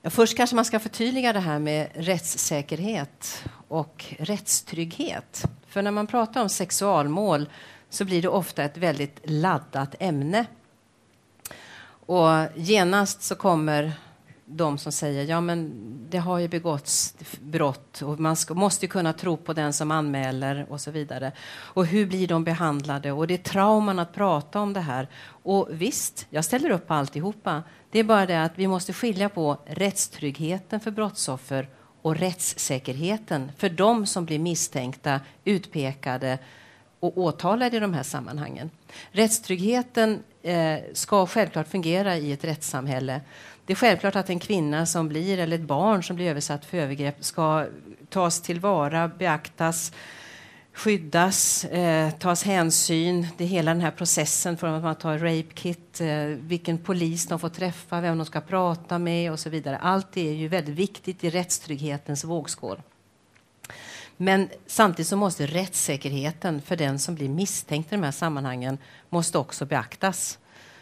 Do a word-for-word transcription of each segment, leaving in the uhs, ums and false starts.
Ja, först kanske man ska förtydliga det här med rättssäkerhet och rättstrygghet. För när man pratar om sexualmål så blir det ofta ett väldigt laddat ämne. Och genast så kommer de som säger ja men det har ju begåtts brott och man ska, måste ju kunna tro på den som anmäler och så vidare. Och hur blir de behandlade? Och det är trauman att prata om det här. Och visst, jag ställer upp på alltihopa. Det är bara det att vi måste skilja på rättstryggheten för brottsoffer och rättssäkerheten för de som blir misstänkta, utpekade och åtalade i de här sammanhangen. Rättstryggheten eh, ska självklart fungera i ett rättssamhälle. Det är självklart att en kvinna som blir, eller ett barn som blir översatt för övergrepp ska tas tillvara, beaktas, skyddas, eh, tas hänsyn. Det är hela den här processen från att man tar rape kit, eh, vilken polis de får träffa, vem de ska prata med och så vidare. Allt det är ju väldigt viktigt i rättstrygghetens vågskål. Men samtidigt så måste rättssäkerheten för den som blir misstänkt i de här sammanhangen måste också beaktas.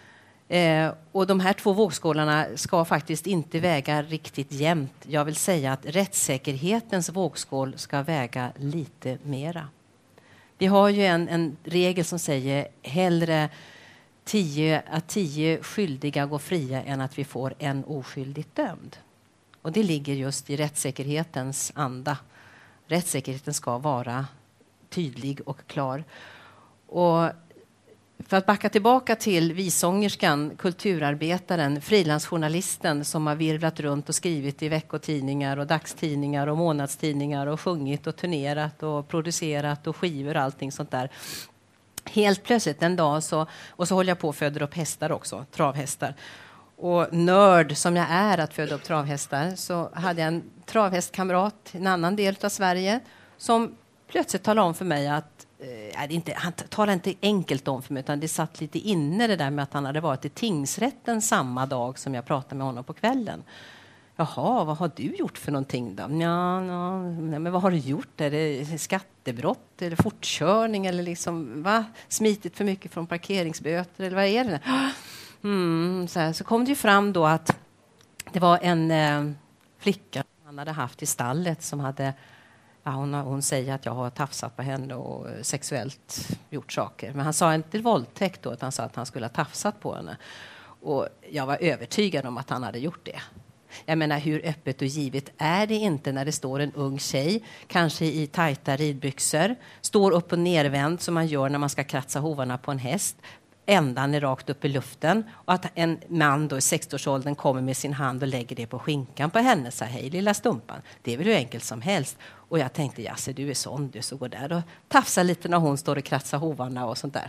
Eh, och de här två vågskålarna ska faktiskt inte väga riktigt jämnt. Jag vill säga att rättssäkerhetens vågskål ska väga lite mera. Vi har ju en, en regel som säger hellre tio, att tio skyldiga går fria än att vi får en oskyldigt dömd. Och det ligger just i rättssäkerhetens anda. Rättssäkerheten ska vara tydlig och klar. Och för att backa tillbaka till visångerskan, kulturarbetaren, frilansjournalisten som har virvlat runt och skrivit i veckotidningar och dagstidningar och månadstidningar och sjungit och turnerat och producerat och skivor och allting sånt där. Helt plötsligt en dag så, och så håller jag på och föder upp hästar också, travhästar. Och nörd som jag är att föda upp travhästar så hade jag en travhästkamrat i en annan del av Sverige som plötsligt talade om för mig att Eh, det inte, han talade inte enkelt om för mig utan det satt lite inne det där med att han hade varit i tingsrätten samma dag som jag pratade med honom på kvällen. Jaha, vad har du gjort för någonting då? Ja, ja, men vad har du gjort? Är det skattebrott eller fortkörning eller liksom, va? Smitit för mycket från parkeringsböter eller vad är det? Mm, så, här, så kom det ju fram då att det var en eh, flicka han hade haft i stallet som hade Ja, hon, hon säger att jag har tafsat på henne och sexuellt gjort saker. Men han sa inte våldtäkt då, utan han sa att han skulle ha tafsat på henne. Och jag var övertygad om att han hade gjort det. Jag menar, hur öppet och givet är det inte när det står en ung tjej, kanske i tajta ridbyxor, står upp och nervänd som man gör när man ska kratsa hovarna på en häst. Ändan är rakt upp i luften och att en man då i sextioårsåldern kommer med sin hand och lägger det på skinkan på henne. Så hej lilla stumpan, det är väl hur enkelt som helst. Och jag tänkte, ja så du är sån, du så går där och tafsar lite när hon står och kratsar hovarna och sånt där.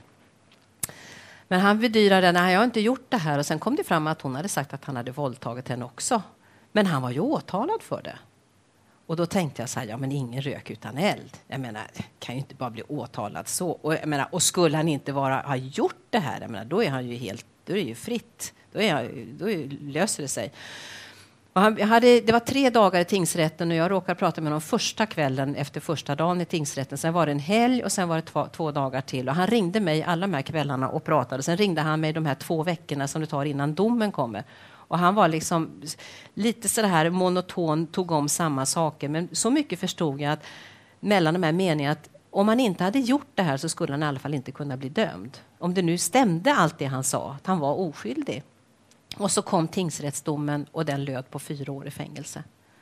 Men han bedyrade, nej jag har inte gjort det här. Och sen kom det fram att hon hade sagt att han hade våldtagit henne också. Men han var ju åtalad för det. Och då tänkte jag så här, ja men ingen rök utan eld. Jag menar, kan ju inte bara bli åtalad så. Och, jag menar, och skulle han inte vara, ha gjort det här, jag menar, då är han ju helt, då är det ju fritt. Då, är jag, då är, löser det sig. Och han hade, det var tre dagar i tingsrätten och jag råkade prata med honom första kvällen efter första dagen i tingsrätten. Sen var det en helg och sen var det två, två dagar till. Och han ringde mig alla de här kvällarna och pratade. Sen ringde han mig de här två veckorna som det tar innan domen kommer. Och han var liksom lite så här monoton, tog om samma saker. Men så mycket förstod jag att mellan de här meningarna att om han inte hade gjort det här så skulle han i alla fall inte kunna bli dömd. Om det nu stämde allt det han sa, att han var oskyldig. Och så kom tingsrättsdomen och den löd på fyra år i fängelse.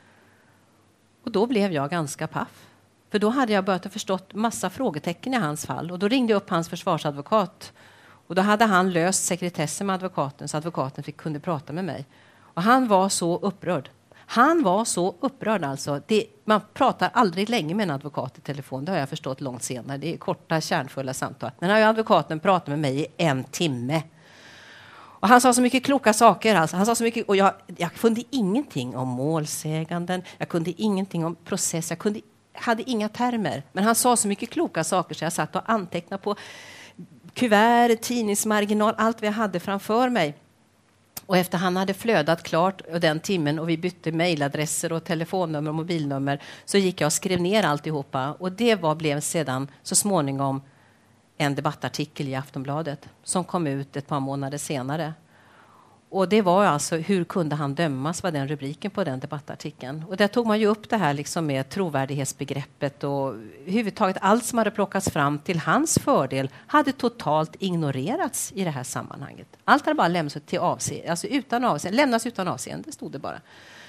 Och då blev jag ganska paff. För då hade jag börjat förstått massa frågetecken i hans fall. Och då ringde jag upp hans försvarsadvokat. Och då hade han löst sekretessen med advokaten så advokaten fick kunde prata med mig. Och han var så upprörd. Han var så upprörd alltså. Det, man pratar aldrig länge med en advokat i telefon. Det har jag förstått långt senare. Det är korta, kärnfulla samtal. Men har advokaten pratat med mig i en timme. Och han sa så mycket kloka saker. Alltså. Han sa så mycket, och jag, jag kunde ingenting om målsäganden. Jag kunde ingenting om process. Jag kunde, hade inga termer. Men han sa så mycket kloka saker så jag satt och antecknade på kuvert, tidningsmarginal, allt vi hade framför mig. Och efter han hade flödat klart och den timmen och vi bytte mejladresser och telefonnummer och mobilnummer så gick jag och skrev ner alltihopa. Och det var, blev sedan så småningom en debattartikel i Aftonbladet som kom ut ett par månader senare. Och det var alltså, hur kunde han dömas, var den rubriken på den debattartikeln. Och där tog man ju upp det här liksom med trovärdighetsbegreppet och överhuvudtaget allt som hade plockats fram till hans fördel hade totalt ignorerats i det här sammanhanget. Allt hade bara lämnats till avseende, alltså utan avseende, lämnas utan avseende, stod det bara.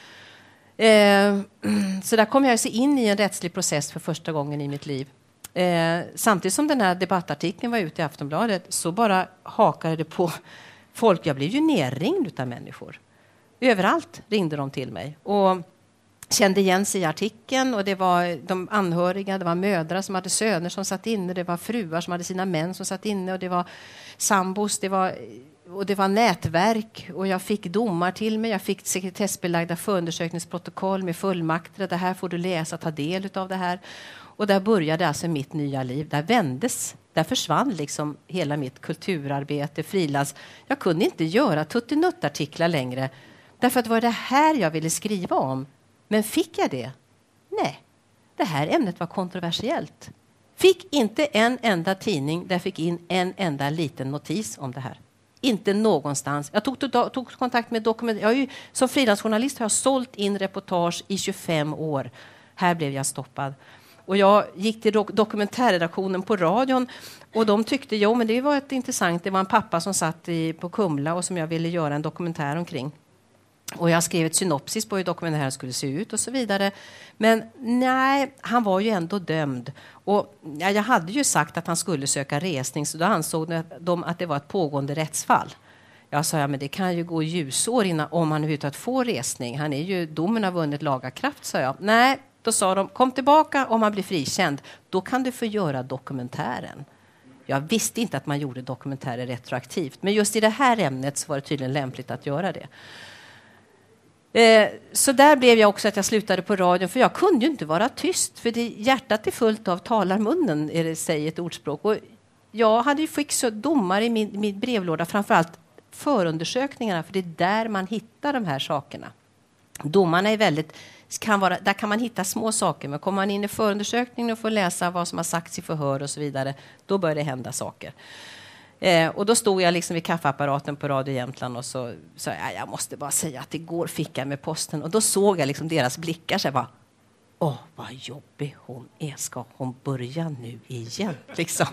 Eh, så där kom jag sig in i en rättslig process för första gången i mitt liv. Eh, samtidigt som den här debattartikeln var ute i Aftonbladet så bara hakade det på folk. Jag blev ju nerringd av människor. Överallt ringde de till mig och kände igen sig i artikeln. Och det var de anhöriga, det var mödrar som hade söner som satt inne. Det var fruar som hade sina män som satt inne. Och det var sambos, det var, och det var nätverk. Och jag fick domar till mig. Jag fick sekretessbelagda förundersökningsprotokoll med fullmakter. Det här får du läsa, ta del av det här. Och där började alltså mitt nya liv. Där vändes. Där försvann liksom hela mitt kulturarbete, frilans. Jag kunde inte göra tuttinuttartiklar längre. Därför att det var det här jag ville skriva om. Men fick jag det? Nej. Det här ämnet var kontroversiellt. Fick inte en enda tidning där jag fick in en enda liten notis om det här. Inte någonstans. Jag tog, tog, tog kontakt med dokument. Jag är ju, som frilansjournalist har jag sålt in reportage i tjugofem år. Här blev jag stoppad. Och jag gick till dok- dokumentärredaktionen på radion och de tyckte, jo men det var ett intressant, det var en pappa som satt i, på Kumla och som jag ville göra en dokumentär omkring. Och jag skrev ett synopsis på hur dokumentären skulle se ut och så vidare. Men nej, han var ju ändå dömd. Och ja, jag hade ju sagt att han skulle söka resning så då ansåg de att det var ett pågående rättsfall. Jag sa, ja men det kan ju gå ljusår innan om han överhuvudtaget får resning. Han är ju, domen har vunnit laga kraft, sa jag. Nej. Då sa de, kom tillbaka om man blir frikänd. Då kan du få göra dokumentären. Jag visste inte att man gjorde dokumentärer retroaktivt. Men just i det här ämnet så var det tydligen lämpligt att göra det. Eh, så där blev jag också att jag slutade på radion. För jag kunde ju inte vara tyst. För det, hjärtat är fullt av talarmunnen, är det, säger ett ordspråk. Och jag hade ju fått domar i min, min brevlåda. Framförallt förundersökningarna. För det är där man hittar de här sakerna. Domarna är väldigt... Kan vara, där kan man hitta små saker, men kommer man in i förundersökningen och får läsa vad som har sagts i förhör och så vidare, då börjar det hända saker. Eh, och då stod jag liksom vid kaffeapparaten på Radio Jämtland och så sa jag, jag måste bara säga att igår fick jag med posten. Och då såg jag liksom deras blickar så jag bara, åh vad jobbig hon är, ska hon börja nu igen? Liksom.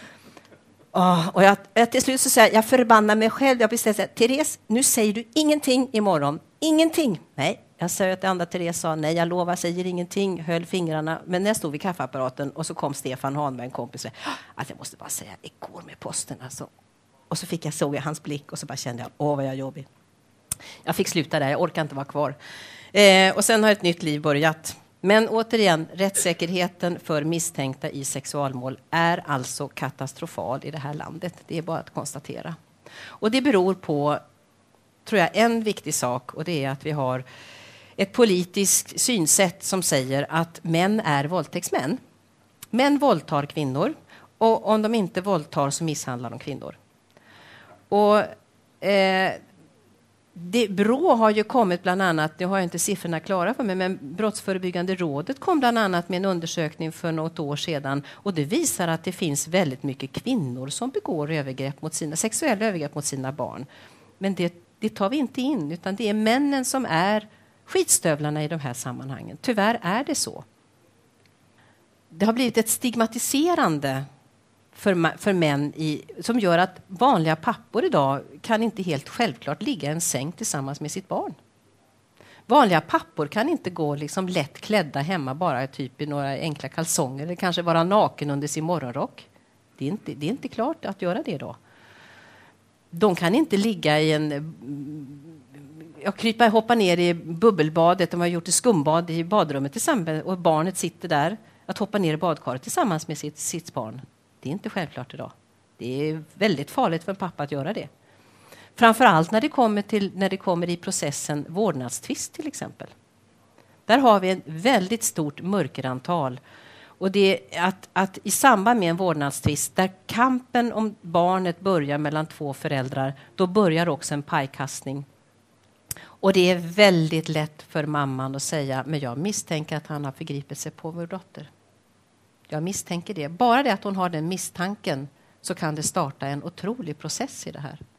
Oh, och jag, jag till slut så säger jag, jag förbannar mig själv. Jag bestämde, Therese, nu säger du ingenting imorgon. Ingenting. Nej, jag säger att andra Therese sa, nej jag lovar, säger ingenting. Höll fingrarna. Men när jag stod vid kaffeapparaten och så kom Stefan Hanberg, en kompis. Att jag måste bara säga, igår med posten alltså. Och så fick jag, såg jag hans blick och så bara kände jag, åh vad jag är jobbig. Jag fick sluta där, jag orkar inte vara kvar. Eh, och sen har ett nytt liv börjat. Men återigen, rättssäkerheten för misstänkta i sexualmål är alltså katastrofal i det här landet. Det är bara att konstatera. Och det beror på, tror jag, en viktig sak. Och det är att vi har ett politiskt synsätt som säger att män är våldtäktsmän. Män våldtar kvinnor. Och om de inte våldtar så misshandlar de kvinnor. Och... Eh, Det, Brå har ju kommit bland annat, det har jag inte siffrorna klara för mig, men Brottsförebyggande rådet kom bland annat med en undersökning för något år sedan och det visar att det finns väldigt mycket kvinnor som begår övergrepp mot sina, sexuella övergrepp mot sina barn. Men det, det tar vi inte in, utan det är männen som är skitstövlarna i de här sammanhangen. Tyvärr är det så. Det har blivit ett stigmatiserande För, för män i, som gör att vanliga pappor idag kan inte helt självklart ligga i en säng tillsammans med sitt barn. Vanliga pappor kan inte gå liksom lätt klädda hemma bara typ i några enkla kalsonger eller kanske vara naken under sin morgonrock. Det är inte, det är inte klart att göra det då. De kan inte ligga i en... Jag kryper, hoppa ner i bubbelbadet. De har gjort ett skumbad i badrummet tillsammans och barnet sitter där. Att hoppa ner i badkaret tillsammans med sitt, sitt barn. Det är inte självklart idag. Det är väldigt farligt för en pappa att göra det. Framförallt när det kommer, till, när det kommer i processen vårdnadstvist till exempel. Där har vi ett väldigt stort mörkerantal. Och det är att, att i samband med en vårdnadstvist där kampen om barnet börjar mellan två föräldrar, då börjar också en pajkastning. Och det är väldigt lätt för mamman att säga, men jag misstänker att han har förgripit sig på vår dotter. Jag misstänker det. Bara det att hon har den misstanken så kan det starta en otrolig process i det här.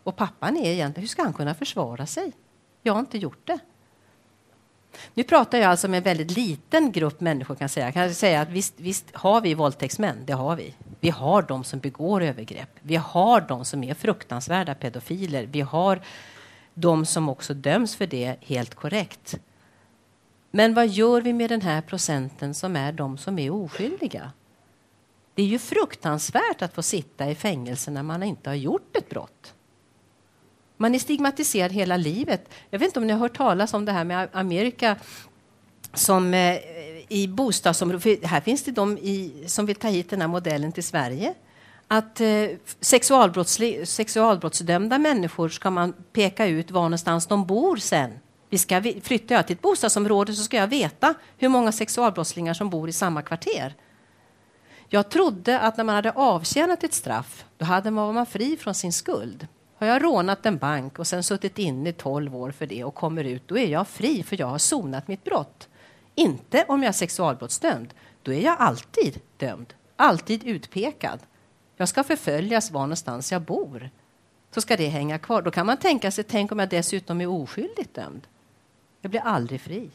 Och pappan är egentligen, hur ska han kunna försvara sig? Jag har inte gjort det. Nu pratar jag alltså med en väldigt liten grupp människor kan jag säga. Jag kan säga att visst, visst har vi våldtäktsmän, det har vi. Vi har de som begår övergrepp. Vi har de som är fruktansvärda pedofiler. Vi har de som också döms för det helt korrekt. Men vad gör vi med den här procenten som är de som är oskyldiga? Det är ju fruktansvärt att få sitta i fängelse när man inte har gjort ett brott. Man är stigmatiserad hela livet. Jag vet inte om ni har hört talas om det här med Amerika som eh, i bostadsområden. Här finns det de i, som vill ta hit den här modellen till Sverige. Att eh, sexualbrottsdömda människor ska man peka ut var någonstans de bor sen. Vi ska flytta jag till ett bostadsområde så ska jag veta hur många sexualbrottslingar som bor i samma kvarter. Jag trodde att när man hade avtjänat ett straff, då hade man, var man fri från sin skuld. Har jag rånat en bank och sen suttit inne i tolv år för det och kommer ut, då är jag fri för jag har sonat mitt brott. Inte om jag är sexualbrottsdömd. Då är jag alltid dömd. Alltid utpekad. Jag ska förföljas var någonstans jag bor. Så ska det hänga kvar. Då kan man tänka sig, tänk om jag dessutom är oskyldigt dömd. Jag blir aldrig fri.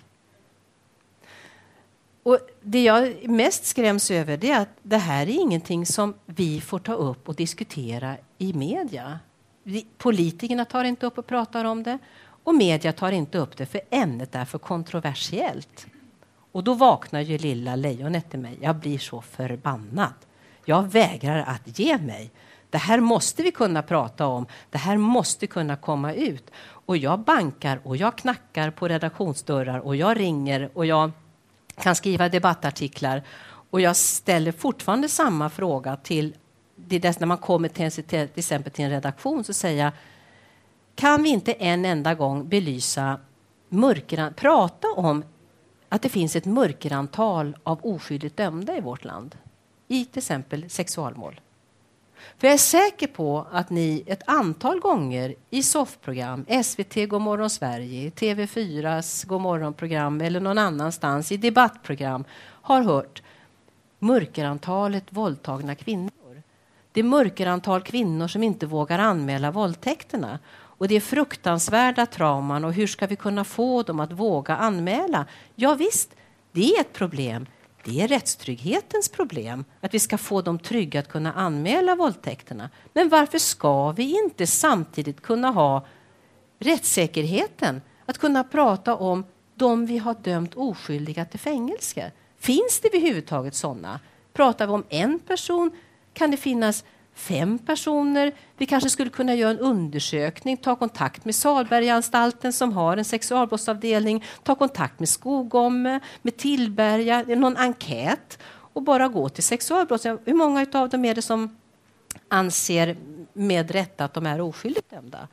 Och det jag mest skräms över det är att det här är ingenting som vi får ta upp och diskutera i media. Vi, politikerna tar inte upp och pratar om det. Och media tar inte upp det för ämnet är för kontroversiellt. Och då vaknar ju lilla lejonet till mig. Jag blir så förbannad. Jag vägrar att ge mig. Det här måste vi kunna prata om. Det här måste kunna komma ut. Och jag bankar och jag knackar på redaktionsdörrar och jag ringer och jag kan skriva debattartiklar. Och jag ställer fortfarande samma fråga till det dess när man kommer till, till, till exempel till en redaktion så säger jag, kan vi inte en enda gång belysa mörkeran, prata om att det finns ett mörkerantal av oskyldigt dömda i vårt land i till exempel sexualmål. För jag är säker på att ni ett antal gånger i soffprogram, S V T Godmorgon Sverige, T V fyras Godmorgonprogram eller någon annanstans i debattprogram har hört mörkerantalet våldtagna kvinnor. Det är mörkerantal kvinnor som inte vågar anmäla våldtäkterna. Och det är fruktansvärda trauman och hur ska vi kunna få dem att våga anmäla? Ja visst, det är ett problem. Det är rättstrygghetens problem. Att vi ska få dem trygga att kunna anmäla våldtäkterna. Men varför ska vi inte samtidigt kunna ha rättssäkerheten? Att kunna prata om de vi har dömt oskyldiga till fängelse. Finns det överhuvudtaget sådana? Pratar vi om en person? Kan det finnas fem personer? Vi kanske skulle kunna göra en undersökning, ta kontakt med Salbergaanstalten som har en sexualbrottsavdelning, ta kontakt med Skogome, med Tillberga, någon enkät och bara gå till sexualbrott. Hur många av dem är det som anser med rätta att de är oskyldigt dömda?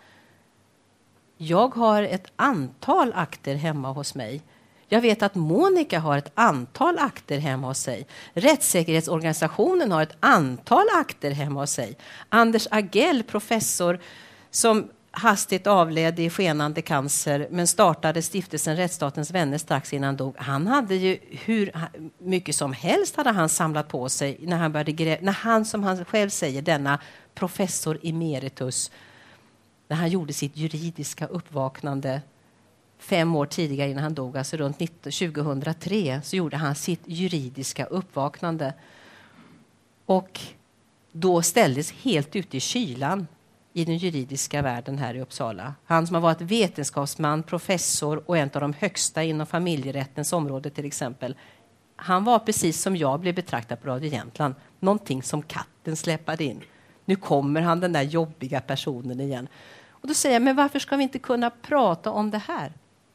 Jag har ett antal akter hemma hos mig. Jag vet att Monica har ett antal akter hemma hos sig. Rättssäkerhetsorganisationen har ett antal akter hemma hos sig. Anders Agell, professor som hastigt avled i skenande cancer men startade stiftelsen Rättsstatens vänner strax innan han dog. Han hade ju hur mycket som helst hade han samlat på sig när han började grä- när han som han själv säger denna professor emeritus när han gjorde sitt juridiska uppvaknande fem år tidigare innan han dog, alltså runt tjugohundratre, så gjorde han sitt juridiska uppvaknande. Och då ställdes helt ute i kylan i den juridiska världen här i Uppsala. Han som har varit vetenskapsman, professor och en av de högsta inom familjerättens område till exempel. Han var precis som jag blev betraktad på Radio Jämtland. Någonting som katten släppade in. Nu kommer han, den där jobbiga personen igen. Och då säger jag, men varför ska vi inte kunna prata om det här?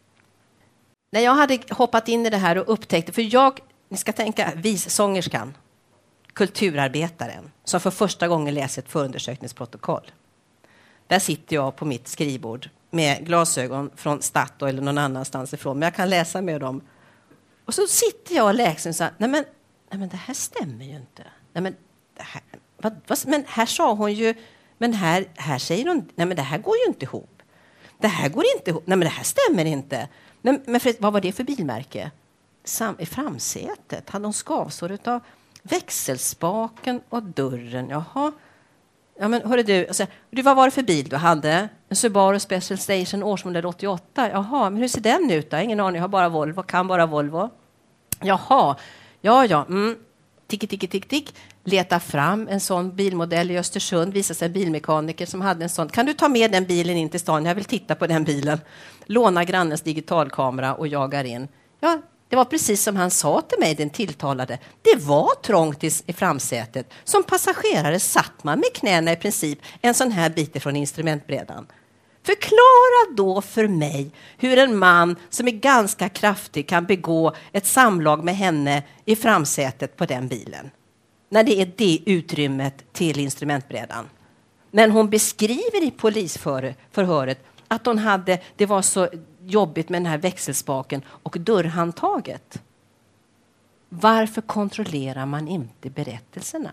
När jag hade hoppat in i det här och upptäckte, för jag, ni ska tänka, vissångerskan, kulturarbetaren, som för första gången läser ett förundersökningsprotokoll. Där sitter jag på mitt skrivbord med glasögon från Statoil eller någon annanstans ifrån, men jag kan läsa med dem. Och så sitter jag och läser och säger, nej men, nej men det här stämmer ju inte. Nej men, det här, vad, vad, men här sa hon ju, men här, här säger hon, nej men det här går ju inte ihop. Det här går inte ihop, nej men det här stämmer inte. Men, men för, vad var det för bilmärke? Sam, i framsätet hade de skavsår av växelspaken och dörren. Jaha. Ja, men hörru du, alltså, du, vad var det för bil du hade? En Subaru Special Station årsmodell åttioåtta. Jaha, men hur ser den ut då? Ingen aning, jag har bara Volvo, kan bara Volvo. Jaha, ja, ja, mm. Tick, tick, tick, tick. Leta fram en sån bilmodell i Östersund. Visar sig en bilmekaniker som hade en sån. Kan du ta med den bilen in till stan? Jag vill titta på den bilen. Låna grannens digitalkamera och jagar in. Ja, det var precis som han sa till mig, den tilltalade. Det var trångt i, i framsätet. Som passagerare satt man med knäna i princip en sån här bit från instrumentbrädan. Förklara då för mig hur en man som är ganska kraftig kan begå ett samlag med henne i framsätet på den bilen. När det är det utrymmet till instrumentbrädan. Men hon beskriver i polisförhöret att hon hade, det var så jobbigt med den här växelspaken och dörrhandtaget. Varför kontrollerar man inte berättelserna?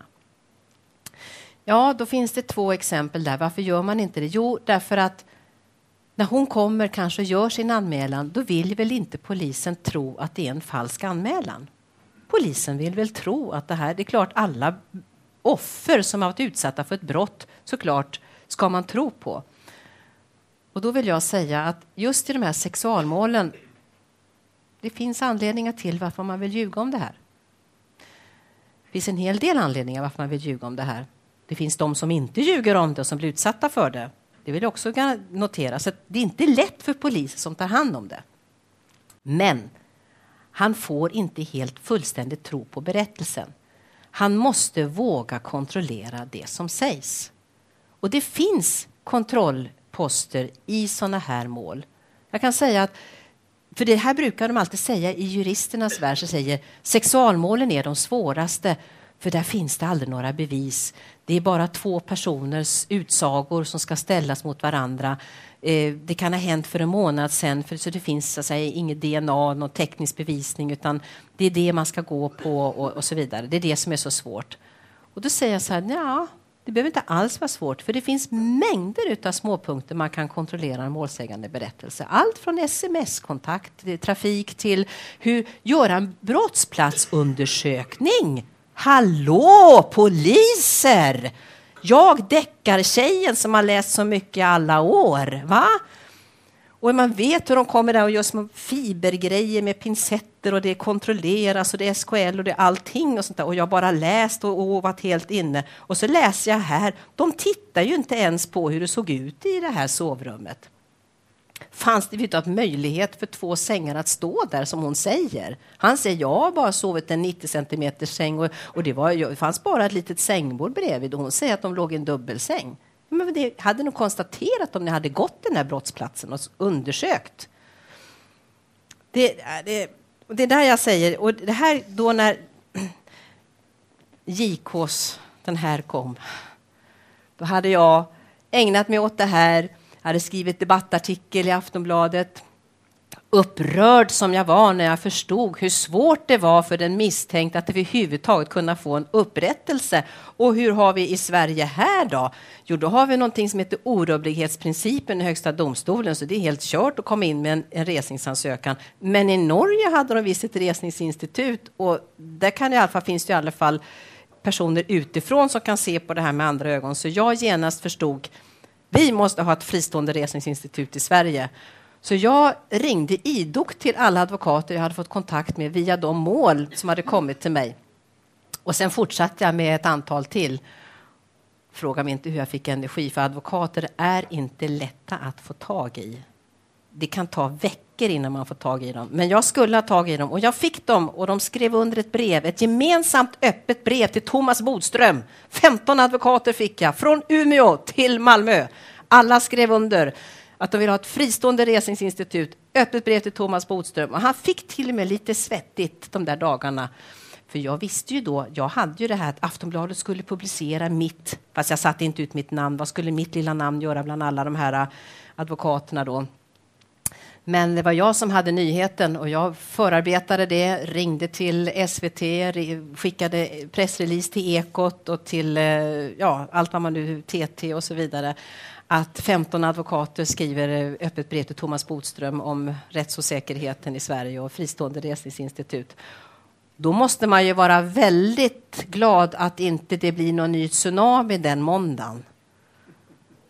Ja, då finns det två exempel där. Varför gör man inte det? Jo, därför att när hon kommer kanske och gör sin anmälan, då vill väl inte polisen tro att det är en falsk anmälan. Polisen vill väl tro att det här, det är klart alla offer som har varit utsatta för ett brott, såklart ska man tro på. Och då vill jag säga att just i de här sexualmålen, det finns anledningar till varför man vill ljuga om det här. Det finns en hel del anledningar varför man vill ljuga om det här. Det finns de som inte ljuger om det och som blir utsatta för det. Det vill jag också notera. Så det är inte lätt för polisen som tar hand om det. Men han får inte helt fullständigt tro på berättelsen. Han måste våga kontrollera det som sägs. Och det finns kontrollposter i sådana här mål. Jag kan säga att, för det här brukar de alltid säga i juristernas värld, så säger sexualmålen är de svåraste. För där finns det aldrig några bevis. Det är bara två personers utsagor som ska ställas mot varandra. Eh, det kan ha hänt för en månad sedan. För så det finns så att säga, inget D N A, någon teknisk bevisning. Utan det är det man ska gå på och, och så vidare. Det är det som är så svårt. Och då säger jag så här, ja, det behöver inte alls vara svårt. För det finns mängder av småpunkter man kan kontrollera en målsägande berättelse. Allt från sms-kontakt, till trafik till hur göra en brottsplatsundersökning. Hallå, poliser! Jag deckar tjejen som har läst så mycket i alla år, va? Och man vet hur de kommer där och gör små fibergrejer med pincetter och det kontrolleras och det är S K L och det är allting och sånt där. Och jag bara läst och, och varit helt inne. Och så läser jag här, de tittar ju inte ens på hur det såg ut i det här sovrummet. Fanns det inte möjlighet för två sängar att stå där som hon säger? Han säger, jag har bara sovit en nittio centimeter säng och, och det, var, det fanns bara ett litet sängbord bredvid och hon säger att de låg i en dubbelsäng. Men det hade nog konstaterat om ni hade gått den här brottsplatsen och undersökt. Det, det, det är där jag säger, och det här då när J K:s den här kom, då hade jag ägnat mig åt det här. Jag hade skrivit debattartikel i Aftonbladet. Upprörd som jag var när jag förstod hur svårt det var för den misstänkte att överhuvudtaget kunna få en upprättelse. Och hur har vi i Sverige här då? Jo, då har vi någonting som heter orubblighetsprincipen i högsta domstolen. Så det är helt kört att komma in med en, en resningsansökan. Men i Norge hade de visst ett resningsinstitut. Och där kan i alla fall, finns det i alla fall personer utifrån som kan se på det här med andra ögon. Så jag genast förstod, vi måste ha ett fristående resningsinstitut i Sverige. Så jag ringde idogt till alla advokater jag hade fått kontakt med via de mål som hade kommit till mig. Och sen fortsatte jag med ett antal till. Fråga mig inte hur jag fick energi, för advokater är inte lätta att få tag i. Det kan ta veckor innan man får tag i dem. Men jag skulle ha tag i dem och jag fick dem och de skrev under ett brev. Ett gemensamt öppet brev till Thomas Bodström. femton advokater fick jag från Umeå till Malmö. Alla skrev under att de vill ha ett fristående resningsinstitut. Öppet brev till Thomas Bodström. Och han fick till och med lite svettigt de där dagarna. För jag visste ju då, jag hade ju det här att Aftonbladet skulle publicera mitt, fast jag satte inte ut mitt namn. Vad skulle mitt lilla namn göra bland alla de här advokaterna då? Men det var jag som hade nyheten och jag förarbetade det, ringde till S V T, skickade pressrelease till Ekot och till ja, allt vad man nu, T T och så vidare. Att femton advokater skriver öppet brev till Thomas Bodström om rättsosäkerheten i Sverige och fristående resningsinstitut. Då måste man ju vara väldigt glad att inte det blir någon ny tsunami den måndagen.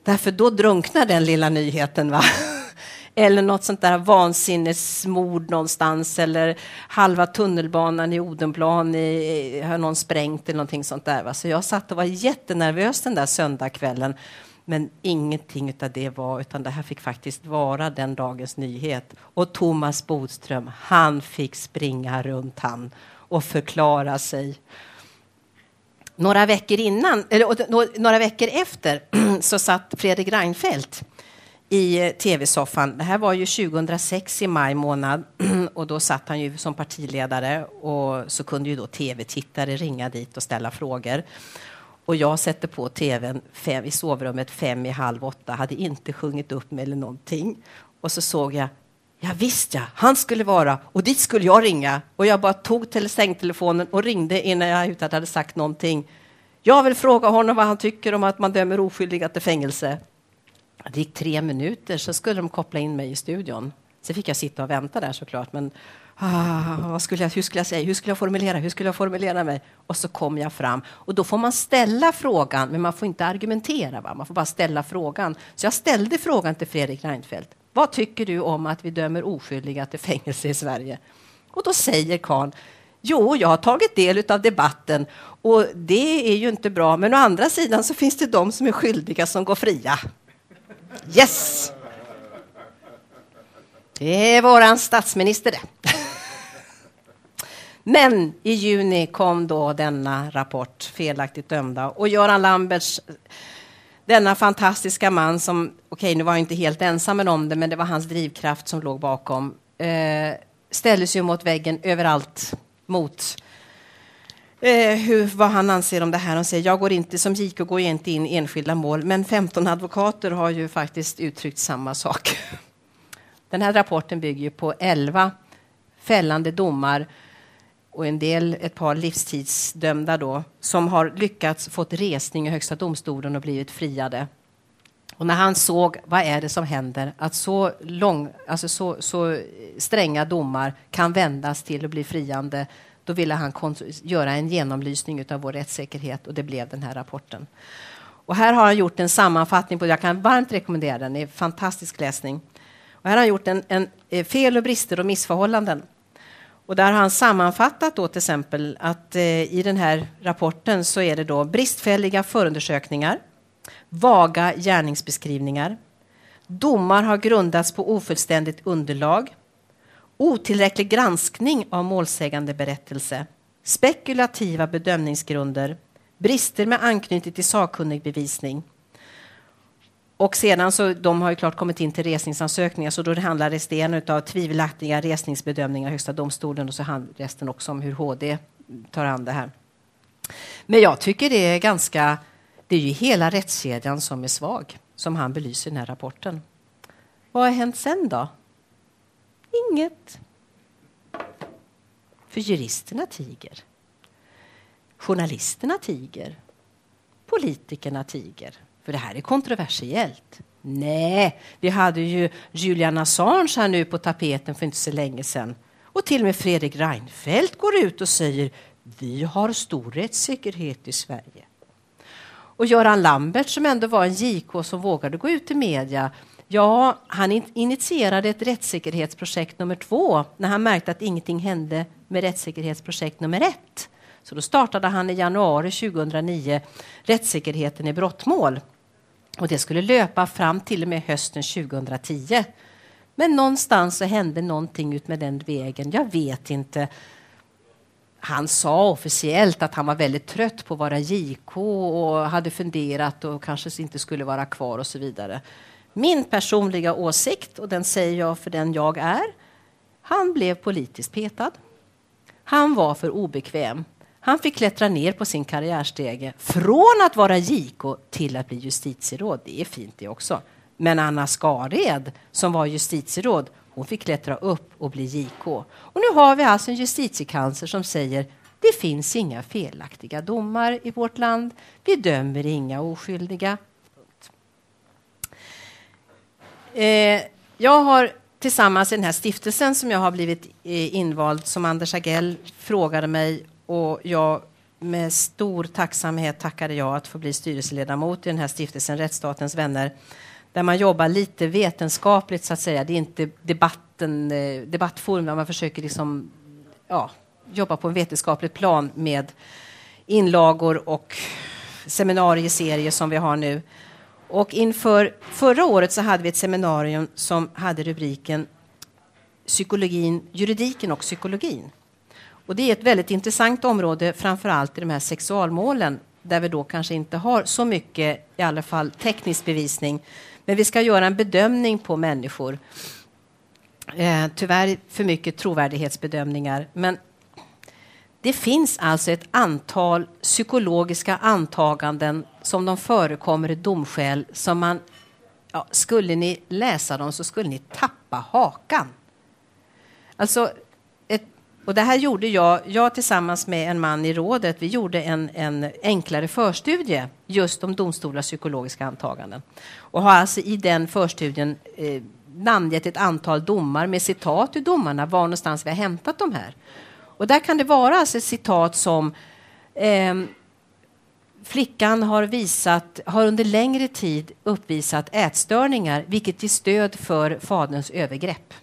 Därför då drunknar den lilla nyheten, va? Eller något sånt där vansinnesmord någonstans. Eller halva tunnelbanan i Odenplan i, har någon sprängt eller någonting sånt där. Va? Så jag satt och var jättenervös den där söndagskvällen. Men ingenting av det var, utan det här fick faktiskt vara den dagens nyhet. Och Thomas Bodström, han fick springa runt han och förklara sig. Några veckor innan, eller några veckor efter, så satt Fredrik Reinfeldt i tv-soffan. Det här var ju tjugohundrasex i maj månad, och då satt han ju som partiledare, och så kunde ju då tv-tittare ringa dit och ställa frågor. Och jag sätter på tvn fem, i sovrummet fem i halv åtta, hade inte sjungit upp mig eller någonting. Och så såg jag, ja visst ja, han skulle vara, och dit skulle jag ringa. Och jag bara tog till sängtelefonen och ringde innan jag utan hade sagt någonting. Jag vill fråga honom vad han tycker om att man dömer oskyldiga till fängelse. Det gick tre minuter så skulle de koppla in mig i studion. Så fick jag sitta och vänta där såklart. Men ah, vad skulle jag, hur skulle jag säga? Hur skulle jag formulera? Hur skulle jag formulera mig? Och så kom jag fram. Och då får man ställa frågan, men man får inte argumentera. Va? Man får bara ställa frågan. Så jag ställde frågan till Fredrik Reinfeldt. Vad tycker du om att vi dömer oskyldiga till fängelse i Sverige? Och då säger Karl, jo, jag har tagit del av debatten. Och det är ju inte bra. Men å andra sidan så finns det de som är skyldiga som går fria. Yes! Det är våran statsminister det. Men i juni kom då denna rapport, felaktigt dömda. Och Göran Lamberts, denna fantastiska man som, okej okay, nu var jag inte helt ensam om det, men det var hans drivkraft som låg bakom, eh, ställdes ju mot väggen överallt mot eh, hur, vad han anser om det här. Han säger, jag går inte, som J K går jag inte in i enskilda mål, men femton advokater har ju faktiskt uttryckt samma sak. Den här rapporten bygger ju på elva fällande domar och en del, ett par livstidsdömda då, som har lyckats fått resning i högsta domstolen och blivit friade. Och när han såg, vad är det som händer? Att så, lång, alltså så, så stränga domar kan vändas till att bli friande, då ville han kont- göra en genomlysning av vår rättssäkerhet, och det blev den här rapporten. Och här har han gjort en sammanfattning på, jag kan varmt rekommendera den, det är fantastisk läsning. Och här har han gjort en, en fel och brister och missförhållanden. Och där har han sammanfattat då till exempel att eh, i den här rapporten så är det då bristfälliga förundersökningar, vaga gärningsbeskrivningar, domar har grundats på ofullständigt underlag, otillräcklig granskning av målsägande berättelse, spekulativa bedömningsgrunder, brister med anknytning till sakkunnig bevisning. Och sedan så, de har ju klart kommit in till resningsansökningar, så då det handlar resten av tvivelaktiga resningsbedömningar i högsta domstolen, och så handlar resten också om hur H D tar an det här. Men jag tycker det är ganska, det är ju hela rättskedjan som är svag, som han belyser i den här rapporten. Vad har hänt sen då? Inget. För juristerna tiger. Journalisterna tiger. Politikerna tiger. För det här är kontroversiellt. Nej, vi hade ju Julian Assange här nu på tapeten för inte så länge sedan. Och till och med Fredrik Reinfeldt går ut och säger, vi har stor rättssäkerhet i Sverige. Och Göran Lambert, som ändå var en J K som vågade gå ut i media, ja, han initierade ett rättssäkerhetsprojekt nummer två när han märkte att ingenting hände med rättssäkerhetsprojekt nummer ett. Så då startade han i januari tjugohundranio rättssäkerheten i brottmål. Och det skulle löpa fram till och med hösten tjugohundratio. Men någonstans så hände någonting ut med den vägen. Jag vet inte. Han sa officiellt att han var väldigt trött på att vara J K och hade funderat och kanske inte skulle vara kvar och så vidare. Min personliga åsikt, och den säger jag för den jag är, han blev politiskt petad. Han var för obekväm. Han fick klättra ner på sin karriärstege från att vara J K till att bli justitieråd. Det är fint det också. Men Anna Skared, som var justitieråd, hon fick klättra upp och bli J K. Och nu har vi alltså en justitiekansler som säger, det finns inga felaktiga domar i vårt land. Vi dömer inga oskyldiga. Eh, jag har tillsammans i den här stiftelsen som jag har blivit eh, invald, som Anders Agell frågade mig, och jag med stor tacksamhet tackade jag att få bli styrelseledamot i den här stiftelsen Rättsstatens vänner, där man jobbar lite vetenskapligt så att säga. Det är inte debatten, debattforum där man försöker liksom, ja, jobba på en vetenskaplig plan med inlagor och seminarieserier som vi har nu. Och inför förra året så hade vi ett seminarium som hade rubriken Psykologin, juridiken och psykologin. Och det är ett väldigt intressant område, framförallt i de här sexualmålen, där vi då kanske inte har så mycket, i alla fall teknisk bevisning. Men vi ska göra en bedömning på människor. Eh, tyvärr för mycket trovärdighetsbedömningar. Men det finns alltså ett antal psykologiska antaganden som de förekommer i domskäl som man, ja, skulle ni läsa dem så skulle ni tappa hakan. Alltså, ett, och det här gjorde jag, jag tillsammans med en man i rådet, vi gjorde en, en enklare förstudie just om domstolars psykologiska antaganden. Och har alltså i den förstudien eh, namngett ett antal domar med citat ur domarna, var någonstans vi har hämtat de här. Och där kan det vara alltså ett citat som eh, flickan har visat, har under längre tid uppvisat ätstörningar, vilket ger stöd för faderns övergrepp.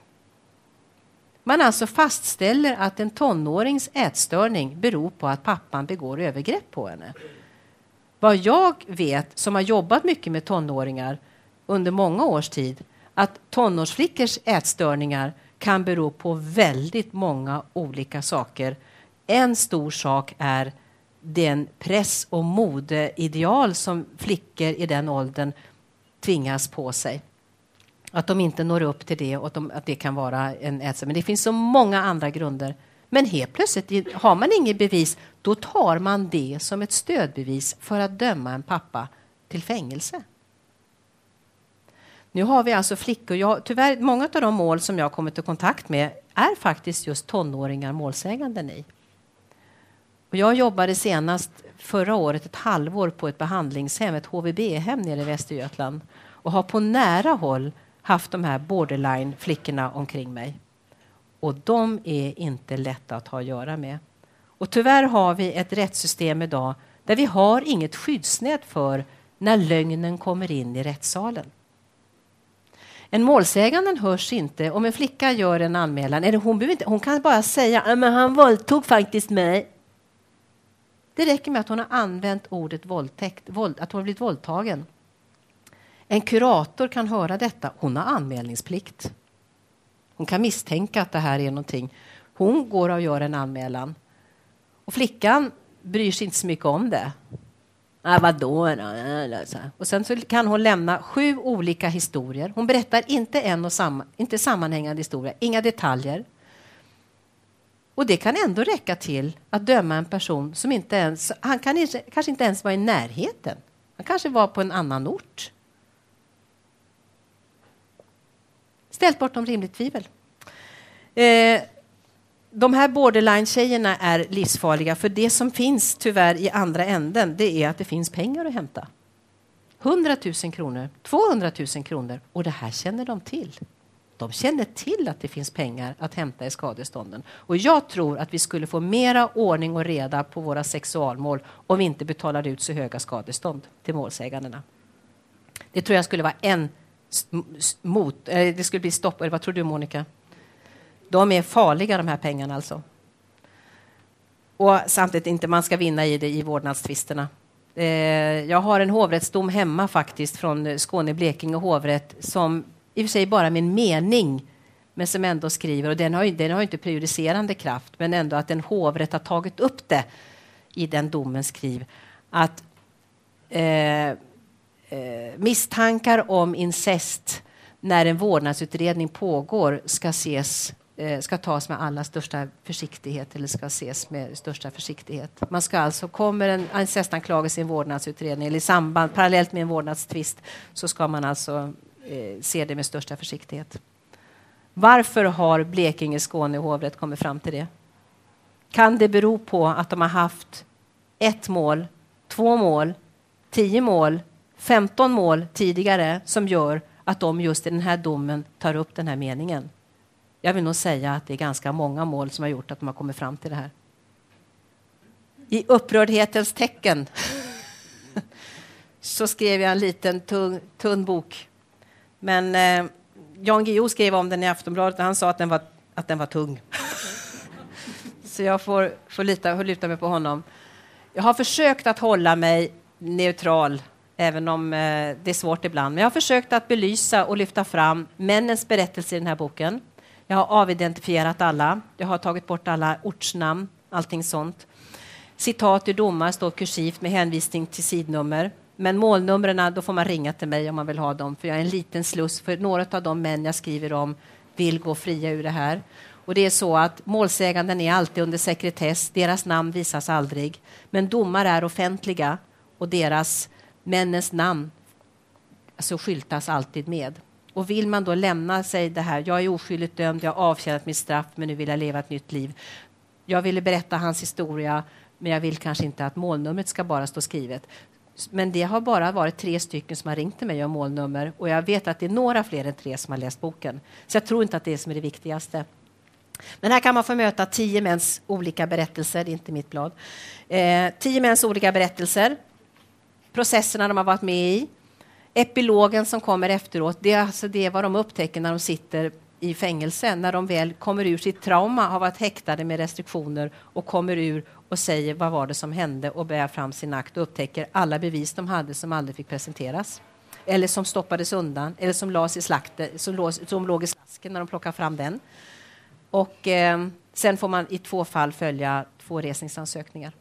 Man alltså fastställer att en tonårings ätstörning beror på att pappan begår övergrepp på henne. Vad jag vet, som har jobbat mycket med tonåringar under många års tid, att tonårsflickors ätstörningar kan bero på väldigt många olika saker. En stor sak är den press- och modeideal som flickor i den åldern tvingas på sig. Att de inte når upp till det och att, de, att det kan vara en ätstörning. Men det finns så många andra grunder. Men helt plötsligt har man inget bevis, då tar man det som ett stödbevis för att döma en pappa till fängelse. Nu har vi alltså flickor. Jag, tyvärr, många av de mål som jag har kommit i kontakt med är faktiskt just tonåringar målsäganden i. Och jag jobbade senast förra året ett halvår på ett behandlingshem, ett H V B-hem nere i Västergötland. Och har på nära håll haft de här borderline-flickorna omkring mig. Och de är inte lätta att ha att göra med. Och tyvärr har vi ett rättssystem idag där vi har inget skyddsnät för när lögnen kommer in i rättssalen. En målsäganden hörs inte om en flicka gör en anmälan. Eller hon, behöver inte, hon kan bara säga men han våldtog faktiskt mig. Det räcker med att hon har använt ordet våldtäkt, våld, att hon har blivit våldtagen. En kurator kan höra detta. Hon har anmälningsplikt. Hon kan misstänka att det här är någonting. Hon går och gör en anmälan. Och flickan bryr sig inte så mycket om det. Ah, vadå? Och sen så kan hon lämna sju olika historier. Hon berättar inte en och samma, inte sammanhängande historia. Inga detaljer. Och det kan ändå räcka till att döma en person som inte ens... Han kan inte, kanske inte ens vara i närheten. Han kanske var på en annan ort. Ställt bortom rimligt tvivel. Eh, de här borderline-tjejerna är livsfarliga. För det som finns tyvärr i andra änden, det är att det finns pengar att hämta. hundratusen kronor, tvåhundratusen kronor. Och det här känner de till. De känner till att det finns pengar att hämta i skadestånden. Och jag tror att vi skulle få mera ordning och reda på våra sexualmål om vi inte betalar ut så höga skadestånd till målsägandena. Det tror jag skulle vara en mot. Det skulle bli stopp. Eller vad tror du, Monica? De är farliga, de här pengarna alltså. Och samtidigt inte man ska vinna i det i vårdnadstvisterna. Jag har en hovrättsdom hemma faktiskt från Skåne, Blekinge hovrätt som i och för sig bara min mening, men som ändå skriver, och den har ju, den har ju inte prejudicerande kraft, men ändå att en hovrätt har tagit upp det i den domen skriv att eh, eh, misstankar om incest när en vårdnadsutredning pågår ska ses eh, ska tas med allra största försiktighet eller ska ses med största försiktighet. Man ska alltså, kommer en incestanklagelse i en vårdnadsutredning eller i samband, parallellt med en vårdnadstvist, så ska man alltså ser det med största försiktighet. Varför har Blekinge, Skåne hovrätt kommit fram till det? Kan det bero på att de har haft ett mål, två mål, tio mål, femton mål tidigare som gör att de just i den här domen tar upp den här meningen? Jag vill nog säga att det är ganska många mål som har gjort att de har kommit fram till det här. I upprördhetens tecken så skrev jag en liten tunn, tunn bok. Men eh, Jan Guillou skrev om den i Aftonbladet och han sa att den var, att den var tung. Så jag får, får lita, får luta mig på honom. Jag har försökt att hålla mig neutral, även om eh, det är svårt ibland. Men jag har försökt att belysa och lyfta fram männens berättelse i den här boken. Jag har avidentifierat alla. Jag har tagit bort alla ortsnamn, allting sånt. Citat ur domar står kursivt med hänvisning till sidnummer. Men målnumren, då får man ringa till mig om man vill ha dem. För jag är en liten sluss för några av de män jag skriver om vill gå fria ur det här. Och det är så att målsäganden är alltid under sekretess. Deras namn visas aldrig. Men domar är offentliga och deras männens namn alltså skyltas alltid med. Och vill man då lämna sig det här, jag är oskyldigt dömd, jag har avtjänat mitt straff men nu vill jag leva ett nytt liv. Jag ville berätta hans historia men jag vill kanske inte att målnumret ska bara stå skrivet. Men det har bara varit tre stycken som har ringt till mig om målnummer och jag vet att det är några fler än tre som har läst boken. Så jag tror inte att det är som är det viktigaste. Men här kan man få möta tio mäns olika berättelser, det är inte mitt blad. Eh, tio mäns olika berättelser, processerna de har varit med i, epilogen som kommer efteråt, det är, alltså det är vad de upptäcker när de sitter i fängelse, när de väl kommer ur sitt trauma, har varit häktade med restriktioner och kommer ur och säger vad var det som hände och bär fram sin akt och upptäcker alla bevis de hade som aldrig fick presenteras. Eller som stoppades undan, eller som, lades i slakte, som, låg, som låg i slasken när de plockade fram den. Och eh, sen får man i två fall följa två resningsansökningar.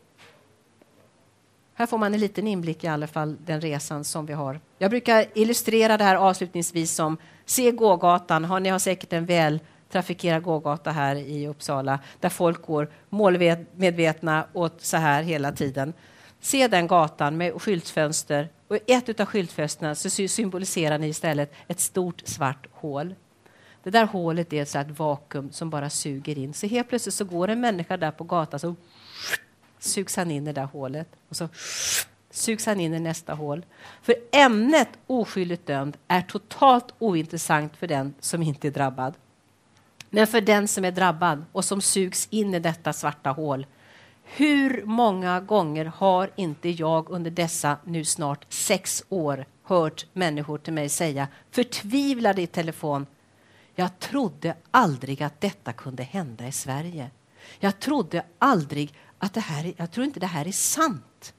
Här får man en liten inblick i alla fall den resan som vi har. Jag brukar illustrera det här avslutningsvis som se gågatan. Har ni har säkert en väl trafikerad gågata här i Uppsala där folk går målmedvetna åt så här hela tiden. Se den gatan med skyltfönster och i ett av skyltfönsterna så symboliserar ni istället ett stort svart hål. Det där hålet är ett sådant vakuum som bara suger in. Så helt plötsligt så går en människa där på gatan så sugs han in i det där hålet och så sugs han in i nästa hål. För ämnet oskyldigt dömd är totalt ointressant för den som inte är drabbad. Men för den som är drabbad och som sugs in i detta svarta hål. Hur många gånger har inte jag under dessa nu snart sex år hört människor till mig säga förtvivlade i telefon. Jag trodde aldrig att detta kunde hända i Sverige. Jag trodde aldrig att det här, jag tror inte det här är sant.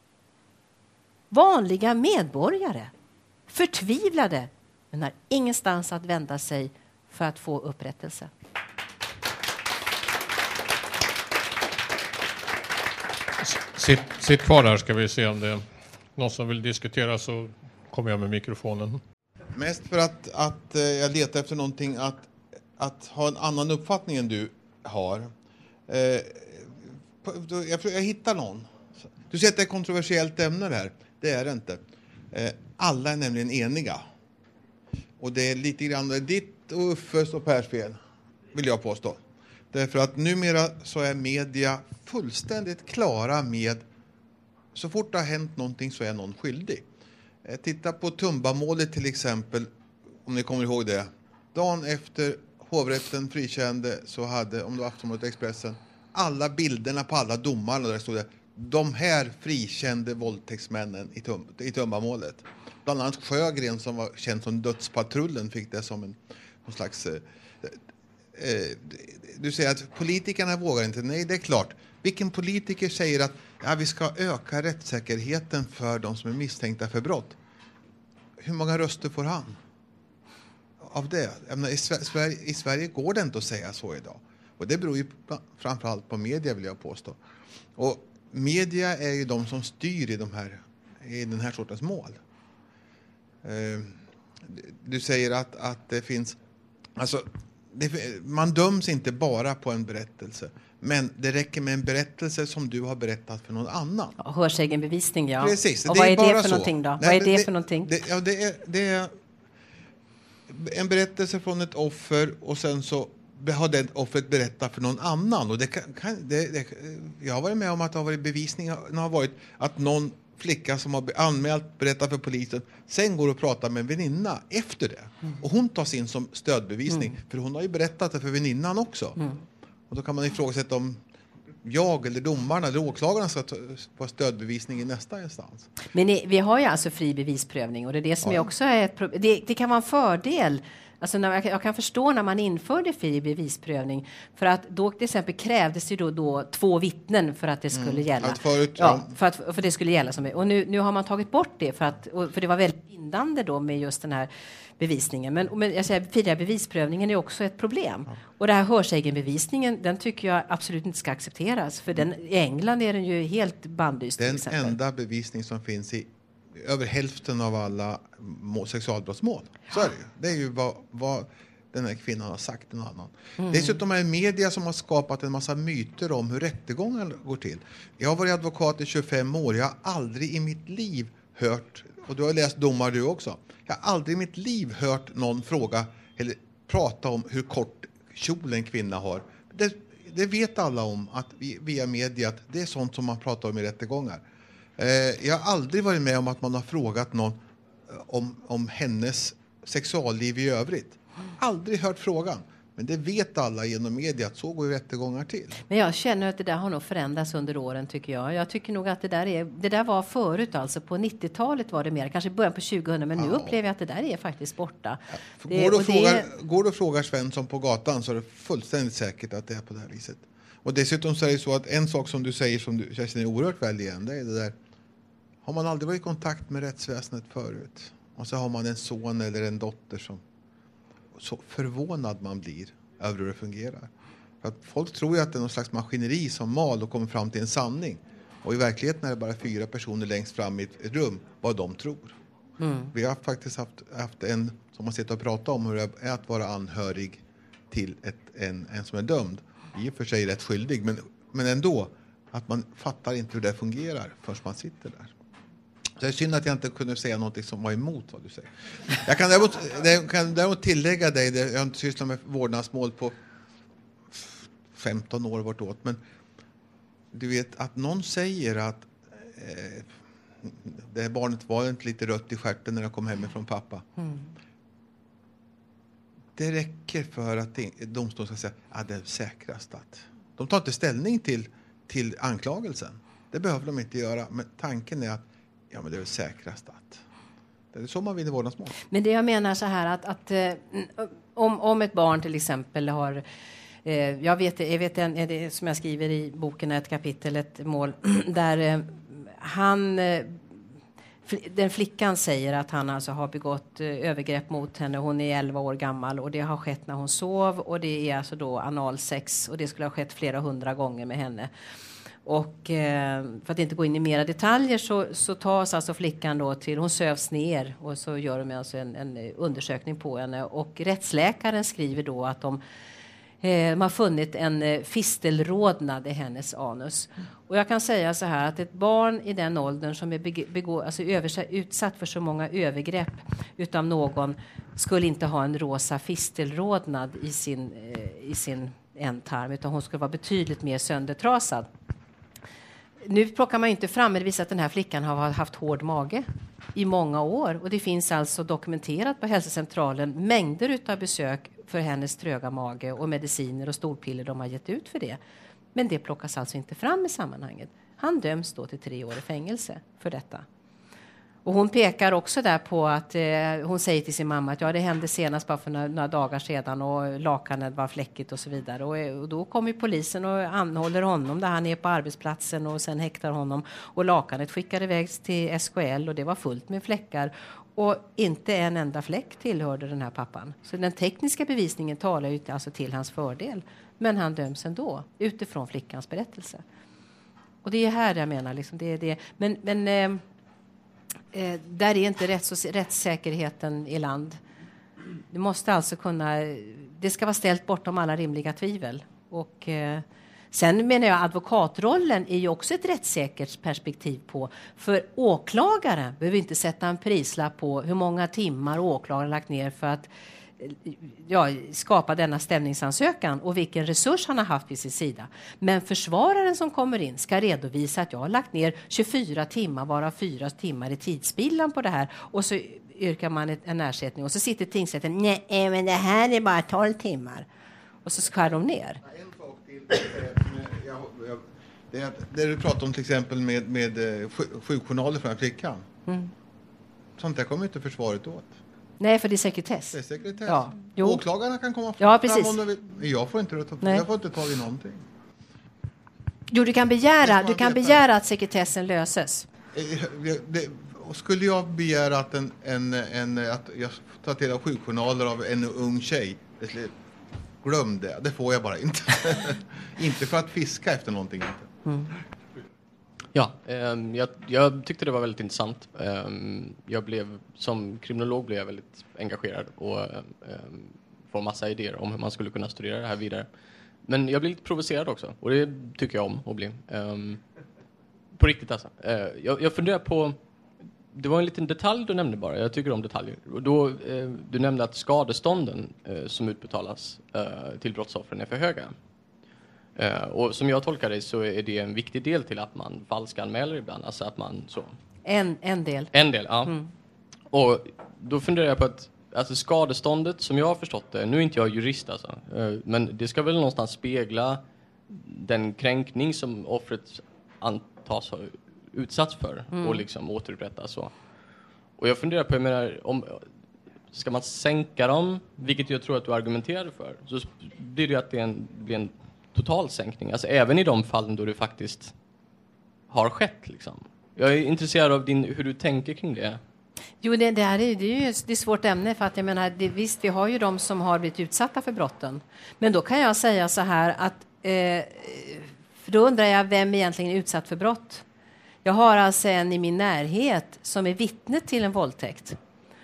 Vanliga medborgare, förtvivlade, men har ingenstans att vända sig för att få upprättelse. Sitt, sitt kvar där ska vi se om det är någon som vill diskutera så kommer jag med mikrofonen. Mest för att, att jag letar efter någonting att, att ha en annan uppfattning än du har. Eh, jag, jag hittar någon. Du säger att det är ett kontroversiellt ämne det här. Det är det inte. Eh, alla är nämligen eniga. Och det är lite grann ditt och Uffes och Pers fel, vill jag påstå. Därför att numera så är media fullständigt klara med så fort det har hänt någonting så är någon skyldig. Titta på Tumbamålet till exempel, om ni kommer ihåg det. Dagen efter hovrätten frikände så hade, om det var Aftonbladet Expressen, alla bilderna på alla domarna där stod det de här frikände våldtäktsmännen i, tum, i Tumbamålet. Bland annat Sjögren som var känd som Dödspatrullen fick det som en, en slags... Eh, eh, du säger att politikerna vågar inte. Nej, det är klart. Vilken politiker säger att ja, vi ska öka rättssäkerheten för de som är misstänkta för brott? Hur många röster får han av det? Menar, i, Sverige, I Sverige går det inte att säga så idag. Och det beror ju framförallt på media, vill jag påstå. Och media är ju de som styr i, de här, i den här sortens mål. Du säger att, att det finns... Alltså, det, man döms inte bara på en berättelse. Men det räcker med en berättelse som du har berättat för någon annan. Ja, hörsägen bevisning, ja. Precis. Och det vad är, är det för så. någonting då? Nej, vad är det, det för någonting? Det, ja, det, är, det är en berättelse från ett offer och sen så har det offret berättat för någon annan. Och det kan, kan, det, det, jag har varit med om att det har varit bevisning har varit att någon flicka som har anmält berättat för polisen sen går och pratar med en väninna efter det. Mm. Och hon tas in som stödbevisning. Mm. För hon har ju berättat det för väninnan också. Mm. Och då kan man ifrågasätta om jag eller domarna eller åklagarna ska ta på stödbevisning i nästa instans. Men ni, vi har ju alltså fri bevisprövning och det är det som Ja. är också är ett problem. Det, det kan vara en fördel. Alltså när jag, jag kan förstå när man införde fri bevisprövning för att då till exempel krävdes det då, då två vittnen för att det skulle Mm. gälla. Att förut, ja, ja. för att för det skulle gälla som och nu nu har man tagit bort det för att och, för det var väldigt bindande då med just den här bevisningen. Men, men jag säger fria bevisprövningen är också ett problem. Ja. Och det här hörsägenbevisningen, den tycker jag absolut inte ska accepteras för den i England är den ju helt bannlyst. Den enda bevisning som finns i över hälften av alla må- sexualbrottsmål. Så är det ju. Det är ju vad, vad den här kvinnan har sagt till någon annan. Mm. Dessutom är det media som har skapat en massa myter om hur rättegångar går till. Jag har varit advokat i tjugofem år. Jag har aldrig i mitt liv hört, och du har läst domar du också. Jag har aldrig i mitt liv hört någon fråga eller prata om hur kort kjol en kvinna har. Det, det vet alla om att via media att det är sånt som man pratar om i rättegångar. Jag har aldrig varit med om att man har frågat någon om, om hennes sexualliv i övrigt. Aldrig hört frågan. Men det vet alla genom media att så går ju rättegångar till. Men jag känner att det där har nog förändrats under åren tycker jag. Jag tycker nog att det där är, det där var förut alltså. På nittiotalet var det mer, kanske början på tjugohundra. Men ja. Nu upplever jag att det där är faktiskt borta. Ja, det, går, du och frågar, det... går du och frågar Svensson på gatan så är det fullständigt säkert att det är på det här viset. Och dessutom så är det så att en sak som du säger som du, jag känner oerhört väl igen, det är det där. Har man aldrig varit i kontakt med rättsväsendet förut och så har man en son eller en dotter som så förvånad man blir över hur det fungerar. För att folk tror ju att det är någon slags maskineri som mal och kommer fram till en sanning. Och i verkligheten är det bara fyra personer längst fram i ett rum vad de tror. Mm. Vi har faktiskt haft, haft en som har sett och pratat om hur det är att vara anhörig till ett, en, en som är dömd. I och för sig rätt skyldig, men, men ändå att man fattar inte hur det fungerar förrän man sitter där. Så det är synd att jag inte kunde säga något som var emot vad du säger. Jag kan däremot, jag kan däremot tillägga dig, det, jag har inte sysslat med vårdnadsmål på femton år vartåt, men du vet att någon säger att eh, det här barnet var inte lite rött i stjärten när det kom hem från pappa. Mm. Det räcker för att domstolen ska säga att det är säkrast att. De tar inte ställning till, till anklagelsen. Det behöver de inte göra, men tanken är att ja, men det är väl säkrast att. Det är så man vinner vårdnadsmål. Men det jag menar så här att, att eh, om, om ett barn till exempel har eh, jag vet, jag vet en, det, som jag skriver i boken ett kapitel, ett mål där eh, han eh, den flickan säger att han alltså har begått eh, övergrepp mot henne. Hon är elva år gammal och det har skett när hon sov och det är alltså då analsex och det skulle ha skett flera hundra gånger med henne. Och eh, för att inte gå in i mera detaljer så, så tas alltså flickan då till, hon sövs ner och så gör de alltså en, en undersökning på henne och rättsläkaren skriver då att de eh, har funnit en eh, fistelrodnad i hennes anus. Mm. Och jag kan säga så här att ett barn i den åldern som är beg- begå, alltså översatt, utsatt för så många övergrepp utav någon skulle inte ha en rosa fistelrodnad i sin, eh, i sin ändtarm utan hon skulle vara betydligt mer söndertrasad. Nu plockar man inte fram, men det visar att den här flickan har haft hård mage i många år. Och det finns alltså dokumenterat på hälsocentralen mängder utav besök för hennes tröga mage och mediciner och storpiller de har gett ut för det. Men det plockas alltså inte fram i sammanhanget. Han döms då till tre år i fängelse för detta. Och hon pekar också där på att eh, hon säger till sin mamma att ja, det hände senast bara för några, några dagar sedan och lakanet var fläckigt och så vidare. Och, och då kommer polisen och anhåller honom där han är på arbetsplatsen och sen häktar honom. Och lakanet skickar iväg till S K L och det var fullt med fläckar. Och inte en enda fläck tillhörde den här pappan. Så den tekniska bevisningen talar ju alltså till hans fördel. Men han döms ändå utifrån flickans berättelse. Och det är här jag menar. Liksom, det är det. Men... men eh, Eh, där är inte rätts- rättssäkerheten i land. Det måste alltså kunna, det ska vara ställt bortom alla rimliga tvivel. Och eh, sen menar jag advokatrollen är ju också ett rättssäkert perspektiv på. För åklagaren behöver inte sätta en prislapp på hur många timmar åklagaren lagt ner för att ja, skapa denna stämningsansökan och vilken resurs han har haft vid sin sida. Men försvararen som kommer in ska redovisa att jag har lagt ner tjugofyra timmar varav fyra timmar i tidsspillan på det här och så yrkar man ett, en ersättning och så sitter tingsrätten nej men det här är bara tolv timmar och så skär de ner. En sak till. jag, jag, det, är att, det du pratar om till exempel med, med sjukjournaler från flickan. Mm. Sånt där kommer inte försvaret åt. Nej, för det är sekretess. Det är sekretess. Ja. Åklagarna kan komma fram. Ja, precis. Om de vill. Jag får inte ta, jag får inte tag i någonting. Jo, du kan begära, du kan begära att sekretessen löses. Det, skulle jag begära att, en, en, en, att jag tar till av sjukjournaler av en ung tjej, glöm det. Det får jag bara inte. Inte för att fiska efter någonting. Mm. Ja, eh, jag, jag tyckte det var väldigt intressant. Eh, jag blev, som kriminolog blev jag väldigt engagerad och eh, får massa idéer om hur man skulle kunna studera det här vidare. Men jag blir lite provocerad också, och det tycker jag om att bli. Eh, på riktigt alltså. Eh, jag, jag funderar på, det var en liten detalj du nämnde bara, jag tycker om detaljer. Och då, eh, du nämnde att skadestånden eh, som utbetalas eh, till brottsoffren är för höga. Uh, och som jag tolkar det så är det en viktig del till att man falskanmäler ibland. Alltså att man så... En, en del. En del, ja. Mm. Och då funderar jag på att alltså skadeståndet, som jag har förstått det, nu är inte jag jurist alltså, uh, men det ska väl någonstans spegla den kränkning som offret antas ha utsatts för mm. och liksom återupprätta så. Och jag funderar på, jag menar, om... Ska man sänka dem, vilket jag tror att du argumenterar för, så blir det att det är en, blir en total sänkning. Alltså även i de fallen då det faktiskt har skett. Liksom. Jag är intresserad av din, hur du tänker kring det. Jo, det, det, är, det är ju det är ett svårt ämne. För att jag menar, det, visst, vi har ju de som har blivit utsatta för brotten. Men då kan jag säga så här att eh, för då undrar jag vem egentligen är utsatt för brott. Jag har alltså en i min närhet som är vittne till en våldtäkt.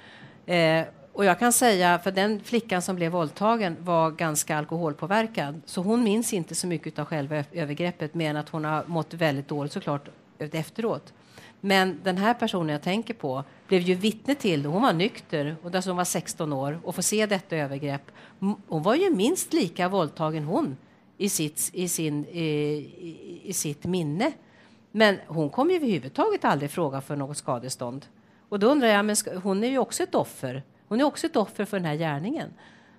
Eh, Och jag kan säga, för den flickan som blev våldtagen var ganska alkoholpåverkad. Så hon minns inte så mycket av själva övergreppet, mer än att hon har mått väldigt dåligt såklart efteråt. Men den här personen jag tänker på blev ju vittne till det. Hon var nykter och där hon var sexton år och får se detta övergrepp. Hon var ju minst lika våldtagen hon i sitt, i sin, i, i, i sitt minne. Men hon kom ju överhuvudtaget aldrig fråga för något skadestånd. Och då undrar jag, men ska, hon är ju också ett offer. Hon är också ett offer för den här gärningen.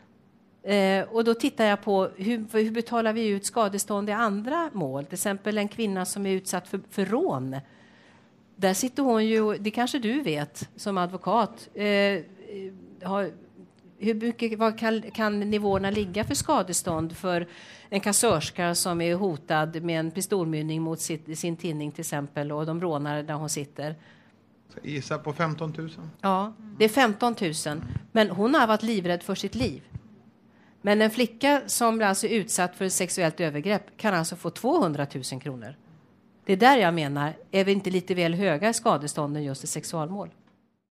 Eh, och då tittar jag på hur, hur betalar vi ut skadestånd i andra mål. Till exempel en kvinna som är utsatt för, för rån. Där sitter hon ju, det kanske du vet som advokat. Eh, har, hur mycket, vad kan, kan nivåerna ligga för skadestånd för en kassörska som är hotad med en pistolmynning mot sitt, sin tinning till exempel. Och de rånar där hon sitter. Gissa på femton tusen. Ja, det är femton tusen. Men hon har varit livrädd för sitt liv. Men en flicka som blir alltså utsatt för ett sexuellt övergrepp kan alltså få tvåhundratusen kronor. Det är där jag menar, är vi inte lite väl höga skadestånden just i sexualmål?